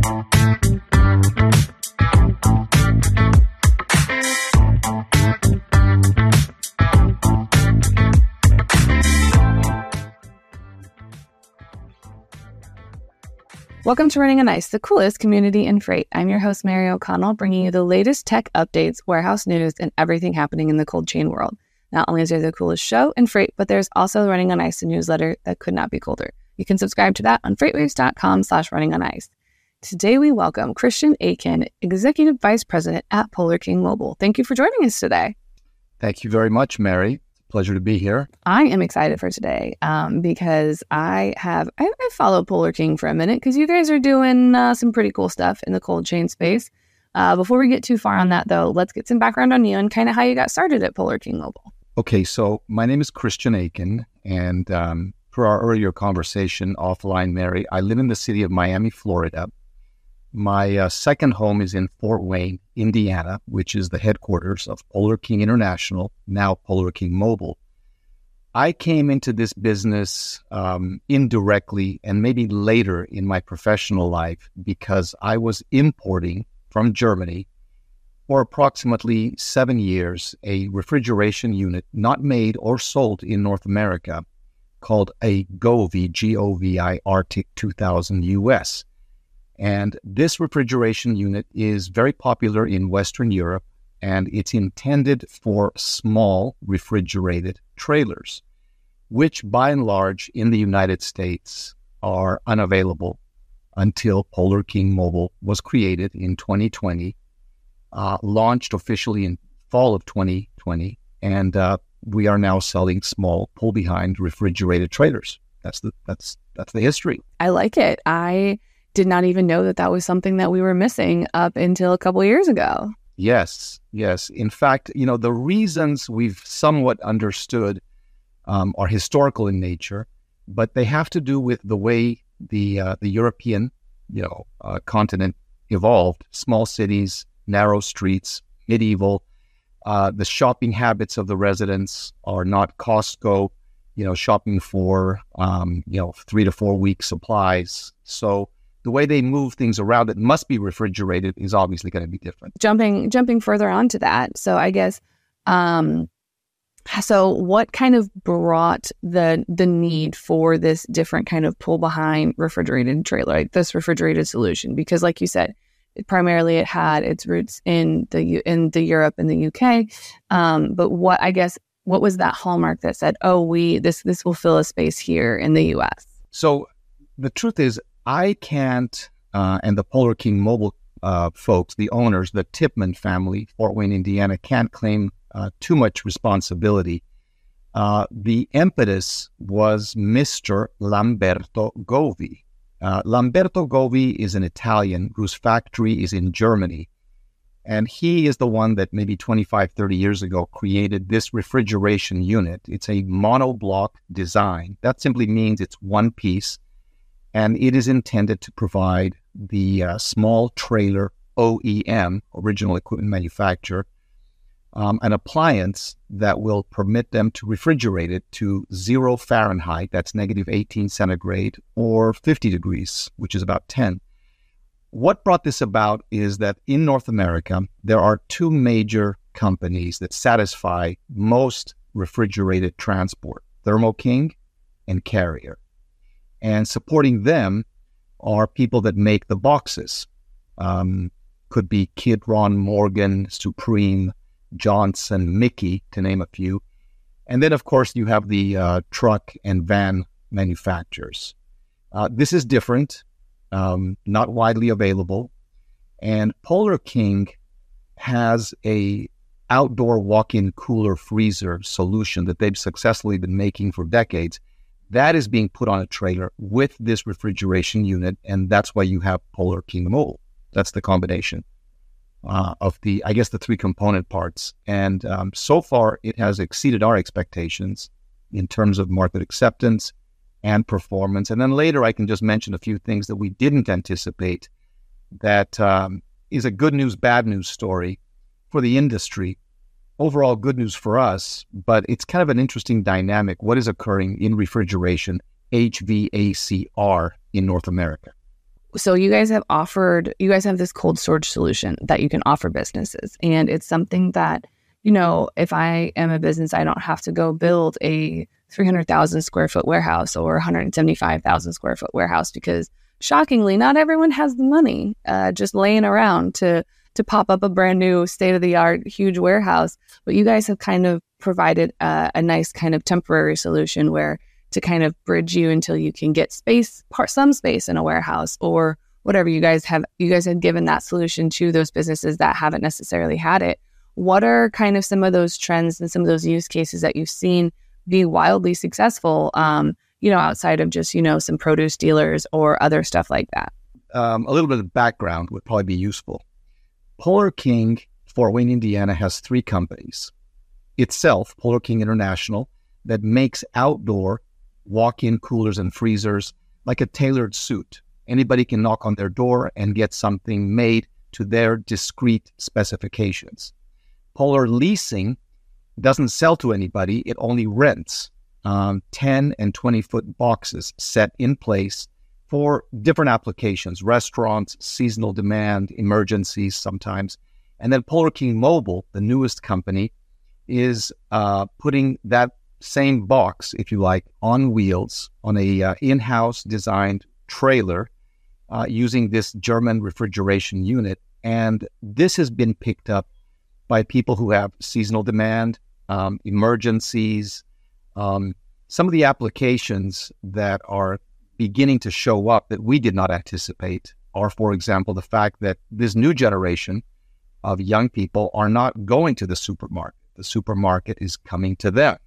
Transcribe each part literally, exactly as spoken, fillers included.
Welcome to Running on Ice, the coolest community in freight. I'm your host, Mary O'Connell, bringing you the latest tech updates, warehouse news, and everything happening in the cold chain world. Not only is there the coolest show in freight, but there's also Running on Ice, a newsletter that could not be colder. You can subscribe to that on freightwaves.com slash running on ice. Today, we welcome Christian Aiken, Executive Vice President at Polar King Mobile. Thank you for joining us today. Thank you very much, Mary. Pleasure to be here. I am excited for today um, because I have I, I followed Polar King for a minute because you guys are doing uh, some pretty cool stuff in the cold chain space. Uh, before we get too far on that, though, let's get some background on you and kind of how you got started at Polar King Mobile. Okay, so my name is Christian Aiken, and um, for our earlier conversation offline, Mary, I live in the city of Miami, Florida. My uh, second home is in Fort Wayne, Indiana, which is the headquarters of Polar King International, now Polar King Mobile. I came into this business um, indirectly and maybe later in my professional life because I was importing from Germany for approximately seven years a refrigeration unit not made or sold in North America called a Govee, G O V I Arctic two thousand U S. And this refrigeration unit is very popular in Western Europe, and it's intended for small refrigerated trailers, which by and large in the United States are unavailable until Polar King Mobile was created in twenty twenty, uh, launched officially in fall of twenty twenty, and uh, we are now selling small pull-behind refrigerated trailers. That's the that's that's the history. I like it. I did not even know that that was something that we were missing up until a couple of years ago. Yes, yes. In fact, you know, the reasons we've somewhat understood um, are historical in nature, but they have to do with the way the uh, the European, you know, uh, continent evolved. Small cities, narrow streets, medieval. Uh, the shopping habits of the residents are not Costco, you know, shopping for, um, you know, three to four week supplies. So the way they move things around that must be refrigerated is obviously going to be different. Jumping jumping further onto that, so I guess, um, so what kind of brought the the need for this different kind of pull behind refrigerated trailer, like this refrigerated solution? Because, like you said, it, primarily it had its roots in the U- in the Europe and the U K. Um, but what I guess what was that hallmark that said, oh, we this this will fill a space here in the U S? So the truth is, I can't, uh, and the Polar King Mobile uh, folks, the owners, the Tipman family, Fort Wayne, Indiana, can't claim uh, too much responsibility. Uh, the impetus was Mister Lamberto Govee. Uh, Lamberto Govee is an Italian whose factory is in Germany. And he is the one that maybe twenty-five, thirty years ago created this refrigeration unit. It's a monoblock design. That simply means it's one piece. And it is intended to provide the uh, small trailer O E M, original equipment manufacturer, um, an appliance that will permit them to refrigerate it to zero Fahrenheit, that's negative eighteen centigrade, or fifty degrees, which is about ten. What brought this about is that in North America, there are two major companies that satisfy most refrigerated transport, Thermo King and Carrier. And supporting them are people that make the boxes. Um, could be Kidron, Morgan, Supreme, Johnson, Mickey, to name a few. And then, of course, you have the uh, truck and van manufacturers. Uh, this is different, um, not widely available. And Polar King has a outdoor walk-in cooler freezer solution that they've successfully been making for decades. That is being put on a trailer with this refrigeration unit, and that's why you have Polar King Mobile. That's the combination uh, of the, I guess, the three component parts. And um, so far, it has exceeded our expectations in terms of market acceptance and performance. And then later, I can just mention a few things that we didn't anticipate that um, is a good news, bad news story for the industry. Overall, good news for us, but it's kind of an interesting dynamic. What is occurring in refrigeration, H V A C R, in North America? so you guys have offered, you guys have this cold storage solution that you can offer businesses. And it's something that, you know, if I am a business, I don't have to go build a three hundred thousand square foot warehouse or one hundred seventy-five thousand square foot warehouse, because shockingly, not everyone has the money uh, just laying around to to pop up a brand new state-of-the-art huge warehouse. But you guys have kind of provided uh, a nice kind of temporary solution where to kind of bridge you until you can get space, part some space in a warehouse or whatever. You guys have you guys have given that solution to those businesses that haven't necessarily had it. What are kind of some of those trends and some of those use cases that you've seen be wildly successful, um, you know, outside of just, you know, some produce dealers or other stuff like that? Um, a little bit of background would probably be useful. Polar King, Fort Wayne, Indiana, has three companies. Itself, Polar King International, that makes outdoor walk-in coolers and freezers like a tailored suit. Anybody can knock on their door and get something made to their discrete specifications. Polar Leasing doesn't sell to anybody. It only rents um, ten and twenty foot boxes set in place for different applications, restaurants, seasonal demand, emergencies sometimes. And then Polar King Mobile, the newest company, is uh, putting that same box, if you like, on wheels, on a uh, in-house designed trailer uh, using this German refrigeration unit. And this has been picked up by people who have seasonal demand, um, emergencies. Um, some of the applications that are beginning to show up that we did not anticipate are, for example, the fact that this new generation of young people are not going to the supermarket. The supermarket is coming to them.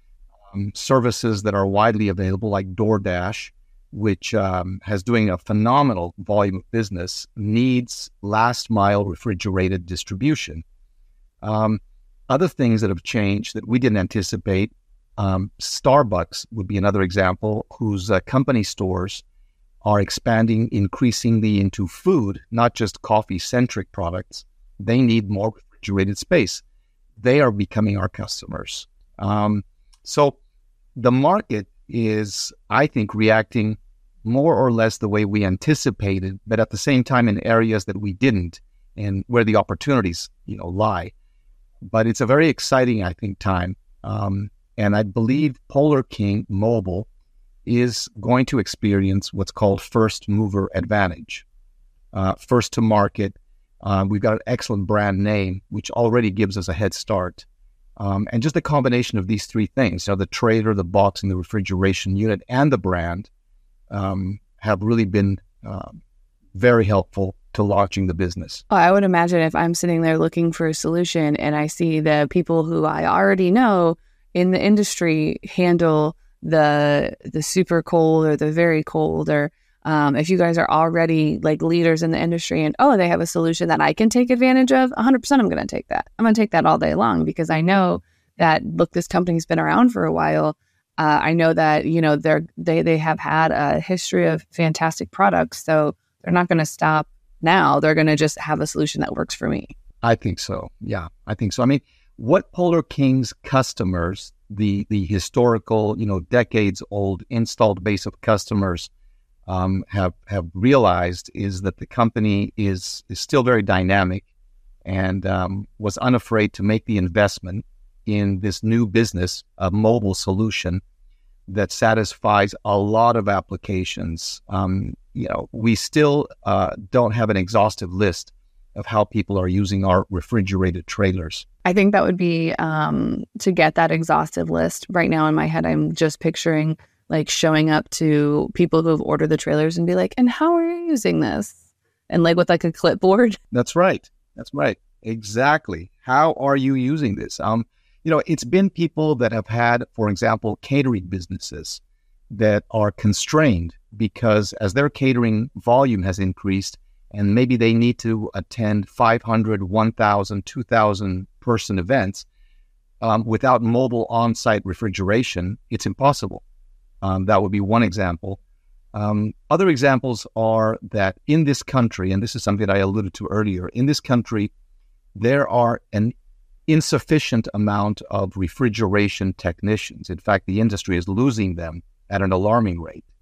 Um, services that are widely available, like DoorDash, which um, has doing a phenomenal volume of business, needs last mile refrigerated distribution. Um, other things that have changed that we didn't anticipate, um, Starbucks would be another example, whose uh, company stores are expanding increasingly into food, not just coffee-centric products. They need more refrigerated space. They are becoming our customers. Um, so the market is, I think, reacting more or less the way we anticipated, but at the same time in areas that we didn't and where the opportunities, you know, lie. But it's a very exciting, I think, time. Um, and I believe Polar King Mobile is going to experience what's called first mover advantage. Uh, first to market. Uh, we've got an excellent brand name, which already gives us a head start. Um, and just the combination of these three things, so the trailer, the box, and the refrigeration unit, and the brand, um, have really been uh, very helpful to launching the business. Well, I would imagine if I'm sitting there looking for a solution and I see the people who I already know in the industry handle the the super cold or the very cold, or um, if you guys are already like leaders in the industry and, oh, they have a solution that I can take advantage of, one hundred percent I'm going to take that. I'm going to take that all day long, because I know that, look, this company's been around for a while. Uh, I know that, you know, they're, they they have had a history of fantastic products, so they're not going to stop now. They're going to just have a solution that works for me. I think so. Yeah, I think so. I mean, what Polar King's customers, the the historical, you know, decades old installed base of customers um, have have realized is that the company is is still very dynamic and um, was unafraid to make the investment in this new business, a mobile solution that satisfies a lot of applications. Um, you know, we still uh, don't have an exhaustive list of how people are using our refrigerated trailers. I think that would be um, to get that exhaustive list. Right now in my head, I'm just picturing like showing up to people who have ordered the trailers and be like, and how are you using this? And like with like a clipboard. That's right. That's right. Exactly. How are you using this? Um, you know, it's been people that have had, for example, catering businesses that are constrained because as their catering volume has increased, and maybe they need to attend five hundred, one thousand, two thousand person events, um, without mobile on-site refrigeration, it's impossible. Um, that would be one example. Um, other examples are that in this country, and this is something that I alluded to earlier, in this country, there are an insufficient amount of refrigeration technicians. In fact, the industry is losing them at an alarming rate.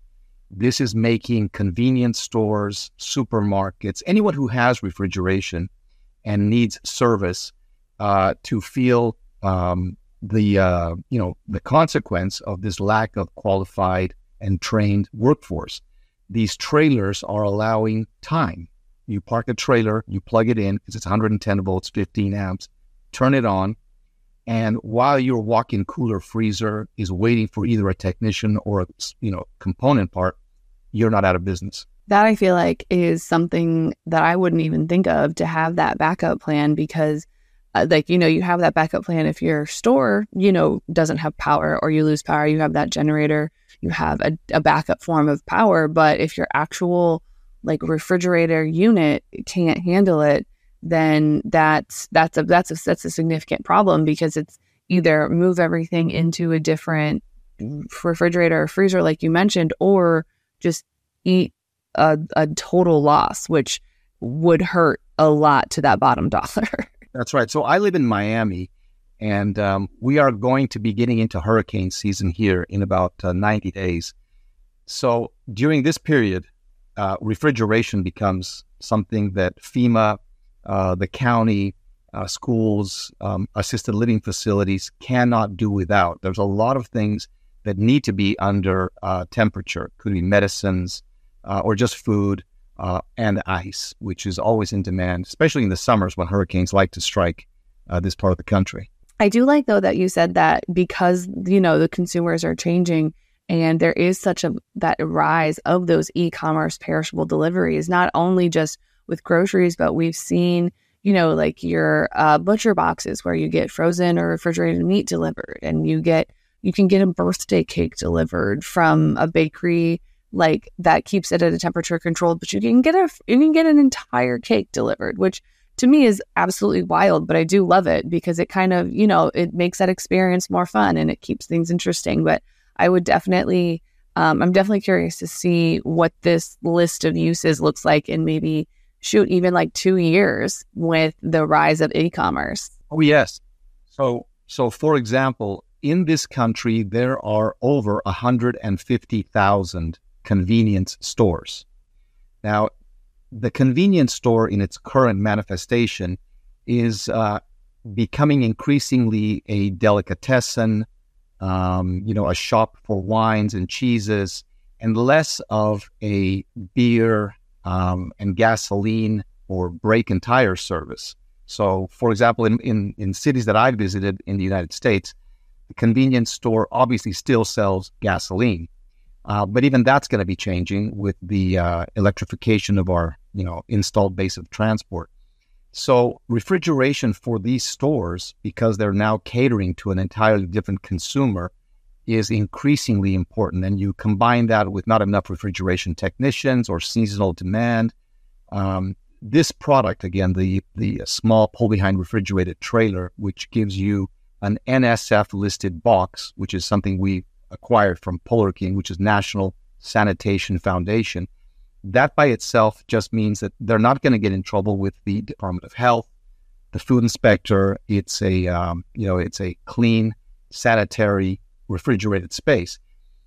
This is making convenience stores, supermarkets, anyone who has refrigeration and needs service uh, to feel um, the uh, you know the consequence of this lack of qualified and trained workforce. These trailers are allowing time. You park a trailer, you plug it in because it's one hundred ten volts, fifteen amps, turn it on, and while your walk-in cooler freezer is waiting for either a technician or a you know component part, you're not out of business. That I feel like is something that I wouldn't even think of, to have that backup plan, because uh, like, you know, you have that backup plan if your store, you know, doesn't have power or you lose power, you have that generator, you have a, a backup form of power. But if your actual like refrigerator unit can't handle it, then that's that's a that's a that's a significant problem, because it's either move everything into a different refrigerator or freezer like you mentioned, or just eat a, a total loss, which would hurt a lot to that bottom dollar. That's right. So I live in Miami, and um, we are going to be getting into hurricane season here in about uh, ninety days. So during this period, uh, refrigeration becomes something that FEMA, uh, the county, uh, schools, um, assisted living facilities cannot do without. There's a lot of things that need to be under uh, temperature. Could be medicines uh, or just food uh, and ice, which is always in demand, especially in the summers when hurricanes like to strike uh, this part of the country. I do like, though, that you said that, because, you know, the consumers are changing and there is such a that rise of those e-commerce perishable deliveries, not only just with groceries, but we've seen, you know, like your uh, butcher boxes where you get frozen or refrigerated meat delivered, and you get you can get a birthday cake delivered from a bakery like that keeps it at a temperature controlled, but you can get a you can get an entire cake delivered, which to me is absolutely wild, but I do love it because it kind of, you know, it makes that experience more fun and it keeps things interesting. But I would definitely, um, I'm definitely curious to see what this list of uses looks like in maybe, shoot, even like two years with the rise of e-commerce. Oh, yes. So, so for example, in this country, there are over one hundred fifty thousand convenience stores. Now, the convenience store in its current manifestation is uh, becoming increasingly a delicatessen, um, you know, a shop for wines and cheeses, and less of a beer um, and gasoline or brake and tire service. So, for example, in, in, in cities that I've visited in the United States, the convenience store obviously still sells gasoline. Uh, but even that's going to be changing with the uh, electrification of our, you know, installed base of transport. So refrigeration for these stores, because they're now catering to an entirely different consumer, is increasingly important. And you combine that with not enough refrigeration technicians or seasonal demand. Um, this product, again, the the small pull-behind refrigerated trailer, which gives you an N S F-listed box, which is something we acquired from Polar King, which is National Sanitation Foundation. That by itself just means that they're not going to get in trouble with the Department of Health, the food inspector. It's a um, you know it's a clean, sanitary, refrigerated space.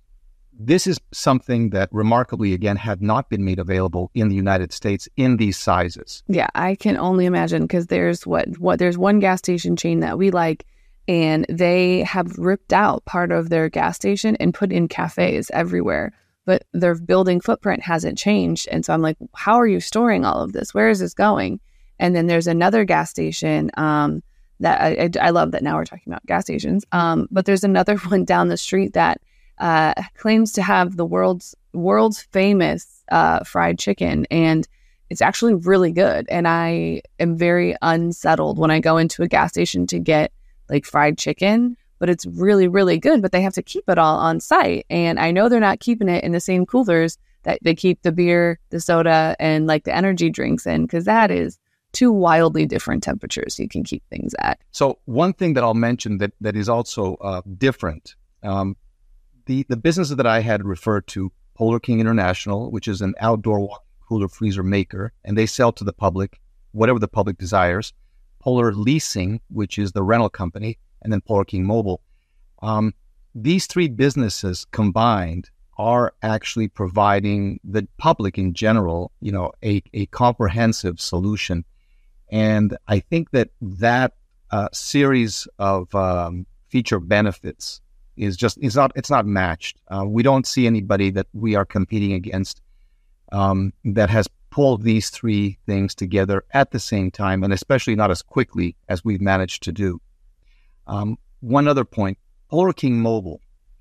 This is something that remarkably, again, had not been made available in the United States in these sizes. Yeah, I can only imagine, because there's what what there's one gas station chain that we like, and they have ripped out part of their gas station and put in cafes everywhere. But their building footprint hasn't changed. And so I'm like, how are you storing all of this? Where is this going? And then there's another gas station um, that I, I, I love that now we're talking about gas stations. Um, but there's another one down the street that uh, claims to have the world's world's famous uh, fried chicken. And it's actually really good. And I am very unsettled when I go into a gas station to get like fried chicken, but it's really, really good. But they have to keep it all on site. And I know they're not keeping it in the same coolers that they keep the beer, the soda, and like the energy drinks in, because that is two wildly different temperatures you can keep things at. So one thing that I'll mention that, that is also uh, different, um, the, the businesses that I had referred to, Polar King International, which is an outdoor walk cooler freezer maker, and they sell to the public, whatever the public desires. Polar Leasing, which is the rental company, and then Polar King Mobile. Um, these three businesses combined are actually providing the public in general, you know, a, a comprehensive solution. And I think that that uh, series of um, feature benefits is just, is not, it's not matched. Uh, we don't see anybody that we are competing against um, that has pulled these three things together at the same time, and especially not as quickly as we've managed to do. Um, one other point, Polar King Mobile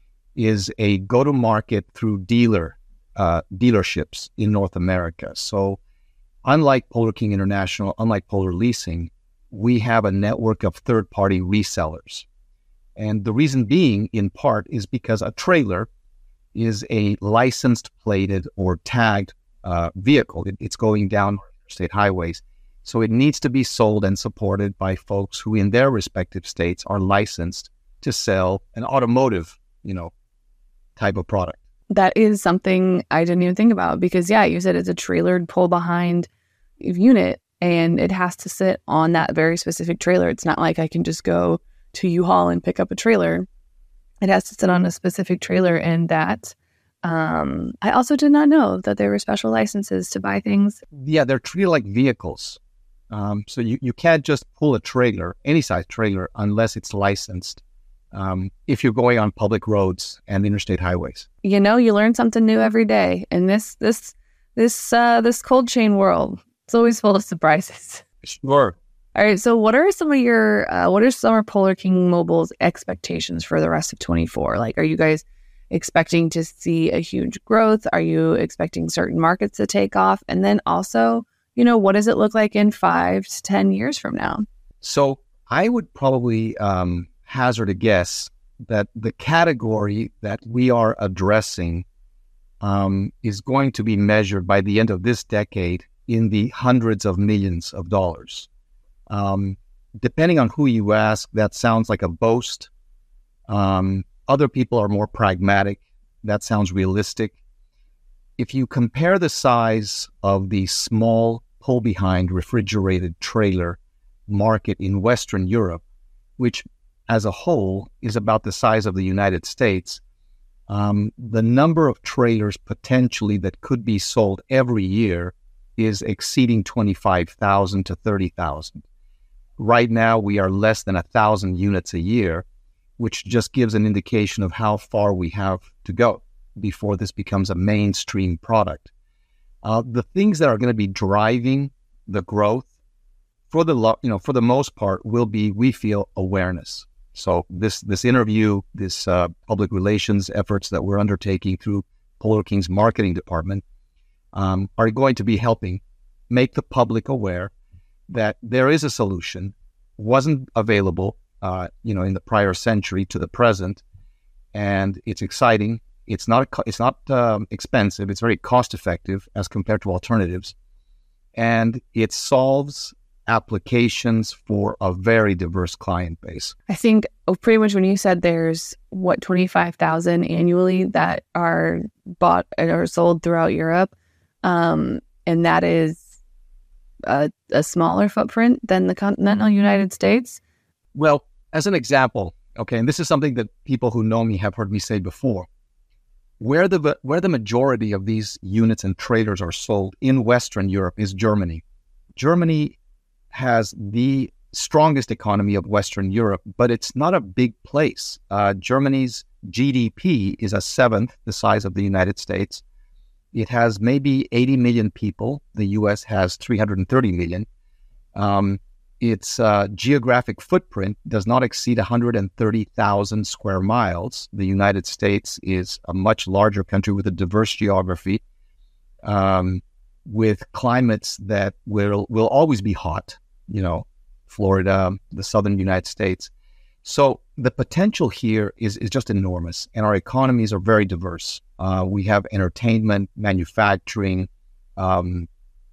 is a go-to-market through dealer uh, dealerships in North America. So unlike Polar King International, unlike Polar Leasing, we have a network of third-party resellers. And the reason being, in part, is because a trailer is a licensed, plated, or tagged uh, vehicle. It, it's going down state highways. So it needs to be sold and supported by folks who in their respective states are licensed to sell an automotive, you know, type of product. That is something I didn't even think about because, yeah, you said it's a trailered pull behind unit and it has to sit on that very specific trailer. It's not like I can just go to U-Haul and pick up a trailer. It has to sit on a specific trailer, and that um, I also did not know that there were special licenses to buy things. Yeah, they're treated like vehicles. Um, so you, you can't just pull a trailer, any size trailer, unless it's licensed. Um, if you're going on public roads and interstate highways. You know, you learn something new every day. In this this this uh, this cold chain world, it's always full of surprises. Sure. All right. So, what are some of your uh, what are some of Polar King Mobile's expectations for the rest of twenty-four? Like, are you guys expecting to see a huge growth? Are you expecting certain markets to take off? And then also, you know, what does it look like in five to ten years from now? So, I would probably um, hazard a guess that the category that we are addressing um, is going to be measured by the end of this decade in the hundreds of millions of dollars. Um, depending on who you ask, that sounds like a boast. Um, other people are more pragmatic. That sounds realistic. If you compare the size of the small pull-behind refrigerated trailer market in Western Europe, which as a whole is about the size of the United States, um, the number of trailers potentially that could be sold every year is exceeding twenty-five thousand to thirty thousand. Right now, we are less than one thousand units a year, which just gives an indication of how far we have to go before this becomes a mainstream product. Uh, the things that are going to be driving the growth, for the lo- you know, for the most part, will be, we feel, awareness. So this this interview, this uh, public relations efforts that we're undertaking through Polar King's marketing department um, are going to be helping make the public aware that there is a solution, wasn't available, uh, you know, in the prior century to the present, and it's exciting. It's not it's not um, expensive. It's very cost effective as compared to alternatives, and it solves applications for a very diverse client base. I think oh, pretty much when you said there's what twenty-five thousand annually that are bought or sold throughout Europe, um, and that is a, a smaller footprint than the continental United States. Well, as an example, okay, and this is something that people who know me have heard me say before, where the where the majority of these units and trailers are sold in Western Europe is Germany. Germany has the strongest economy of Western Europe, but it's not a big place. Uh, Germany's G D P is a seventh the size of the United States. It has maybe eighty million people. The U S has three hundred thirty million. Um, its uh, geographic footprint does not exceed one hundred thirty thousand square miles. The United States is a much larger country with a diverse geography, um, with climates that will will always be hot, you know, Florida, the southern United States. So the potential here is, is just enormous, and our economies are very diverse. Uh, we have entertainment, manufacturing, um,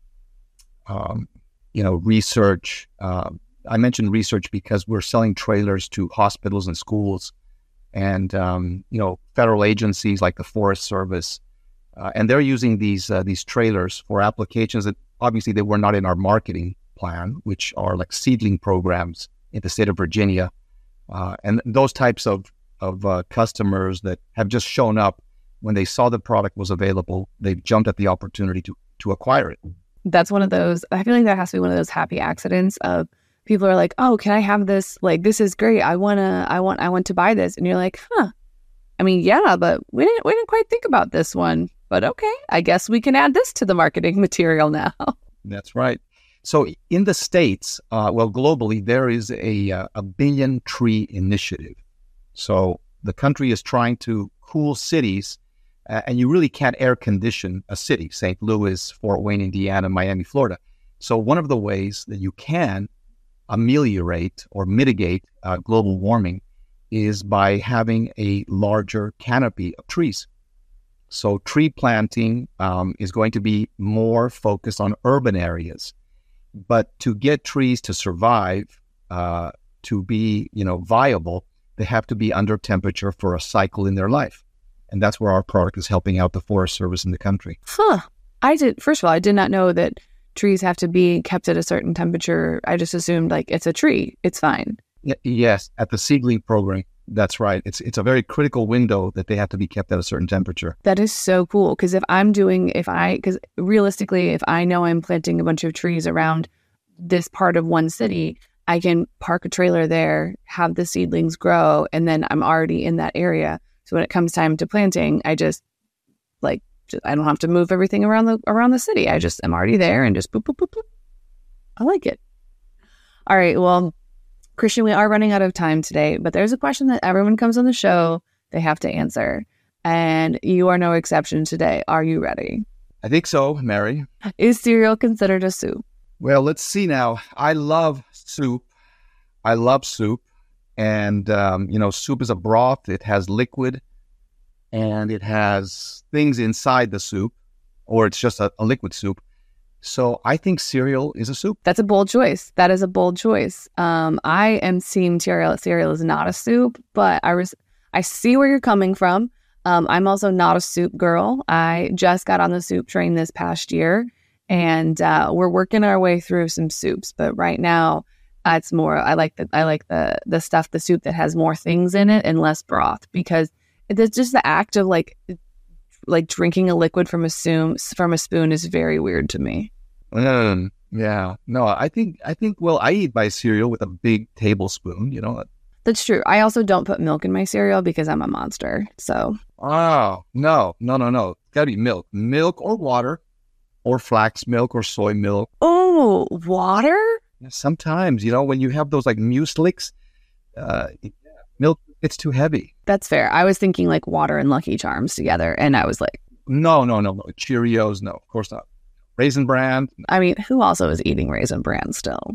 um, you know, research. Uh, I mentioned research because we're selling trailers to hospitals and schools and, um, you know, federal agencies like the Forest Service. Uh, and they're using these uh, these trailers for applications that obviously they were not in our marketing plan, which are like seedling programs in the state of Virginia. Uh, and those types of, of uh, customers that have just shown up when they saw the product was available, they jumped at the opportunity to to acquire it. That's one of those, I feel like that has to be one of those happy accidents of people are like, oh, can I have this? Like, this is great. I want to, I want, I want to buy this. And you're like, huh, I mean, yeah, but we didn't, we didn't quite think about this one, but okay, I guess we can add this to the marketing material now. That's right. So in the States, uh, well, globally, there is a, uh, a billion tree initiative. So the country is trying to cool cities, uh, and you really can't air condition a city, Saint Louis, Fort Wayne, Indiana, Miami, Florida. So one of the ways that you can ameliorate or mitigate uh, global warming is by having a larger canopy of trees. So tree planting um, is going to be more focused on urban areas. But to get trees to survive, uh, to be, you know, viable, they have to be under temperature for a cycle in their life. And that's where our product is helping out the Forest Service in the country. Huh. I did, first of all, I did not know that trees have to be kept at a certain temperature. I just assumed like it's a tree, it's fine. Y- yes, at the seedling program, that's right. It's it's a very critical window that they have to be kept at a certain temperature. That is so cool. Because if I'm doing, if I, because realistically, if I know I'm planting a bunch of trees around this part of one city, I can park a trailer there, have the seedlings grow, and then I'm already in that area. So when it comes time to planting, I just like, just, I don't have to move everything around the around the city. I just am already there and just boop, boop, boop, boop. I like it. All right. Well, Christian, we are running out of time today, but there's a question that everyone comes on the show, they have to answer. And you are no exception today. Are you ready? I think so, Mary. Is cereal considered a soup? Well, let's see now. I love soup. I love soup. And, um, you know, soup is a broth. It has liquid and it has things inside the soup, or it's just a, a liquid soup. So I think cereal is a soup. That's a bold choice. That is a bold choice. Um, I am seeing cereal. Cereal is not a soup, but I was, I see where you're coming from. Um, I'm also not a soup girl. I just got on the soup train this past year, and uh, we're working our way through some soups. But right now, uh, it's more. I like the I like the the stuff, the soup that has more things in it and less broth, because it's just the act of like like drinking a liquid from a spoon from a spoon is very weird to me. Um, yeah, no, I think I think well, I eat my cereal with a big tablespoon. You know. That's true. I also don't put milk in my cereal because I'm a monster. So. Oh, no, no, no, no. It's got to be milk. Milk or water or flax milk or soy milk. Oh, water? Sometimes, you know, when you have those like muesliks, uh, milk, it's too heavy. That's fair. I was thinking like water and Lucky Charms together. And I was like. No, no, no, no. Cheerios, no, of course not. Raisin Bran. I mean, who also is eating Raisin Bran still?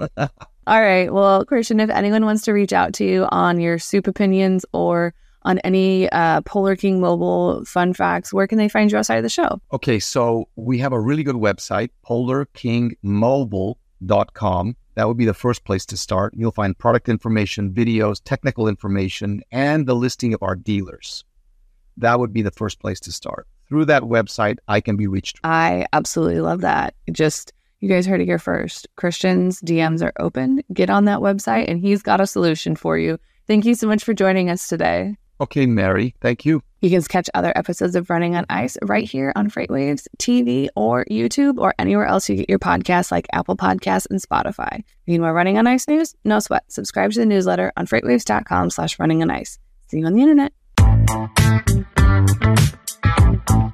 All right. Well, Christian, if anyone wants to reach out to you on your soup opinions or on any uh, Polar King Mobile fun facts, where can they find you outside of the show? Okay, so we have a really good website, polar king mobile dot com. That would be the first place to start. You'll find product information, videos, technical information, and the listing of our dealers. That would be the first place to start. Through that website, I can be reached. I absolutely love that. Just, you guys heard it here first. Christian's D Ms are open. Get on that website, and he's got a solution for you. Thank you so much for joining us today. Okay, Mary, thank you. You can catch other episodes of Running on Ice right here on FreightWaves T V or YouTube or anywhere else you get your podcasts like Apple Podcasts and Spotify. Need more Running on Ice news? No sweat. Subscribe to the newsletter on freightwaves.com slash running on ice. See you on the internet.